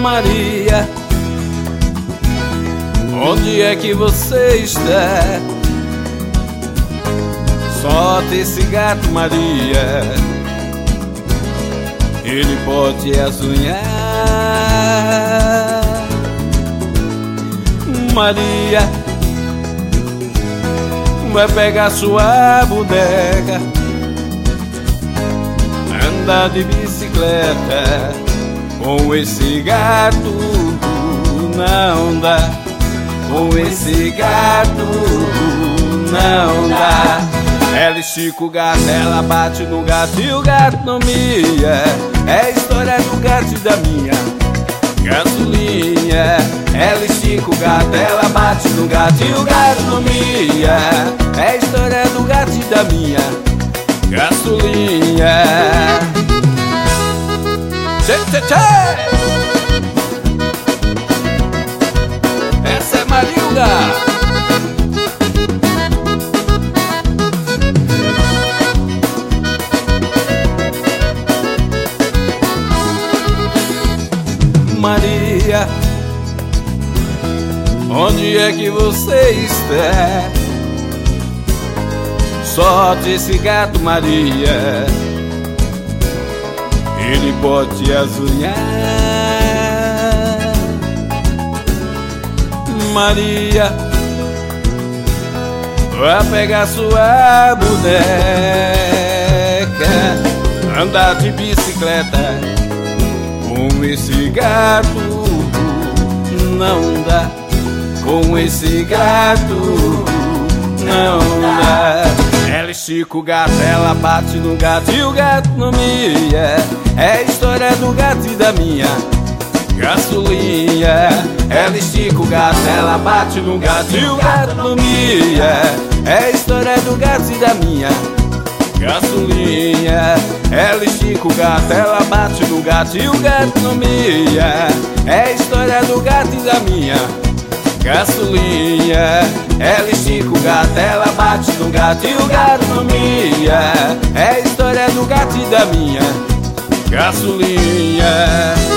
Maria, onde é que você está? Solta esse gato, Maria, ele pode azunhar. Maria, vai pegar sua boneca, andar de bicicleta com esse gato, não dá. Com esse gato não dá. Ela estica o gato, ela bate no gato e o gato não mia. É a história do gato e da minha gasolinha. Ela estica o gato, ela bate no gato e o gato não mia. É a história do gato e da minha gasolinha. Tchê, tchê, tchê! Essa é Marilda. Maria, onde é que você está? Solte esse gato, Maria, ele pode te azunhar. Maria, vai pegar sua boneca, andar de bicicleta com esse gato, não dá. Com esse gato não dá. Ela estica o gato, ela bate no gato e o gato não mia. É a história do gato e da minha gasolinha. Ela estica o gato, ela bate no gato e o gato não mia. É a história do gato e da minha gasolinha. Ela estica o gato, ela bate no gato e o gato não mia. É a história do gato e da minha gasolinha. Ela estica o gato, ela bate no gato e o gato não mia. É a história do gato e da minha gasolinha.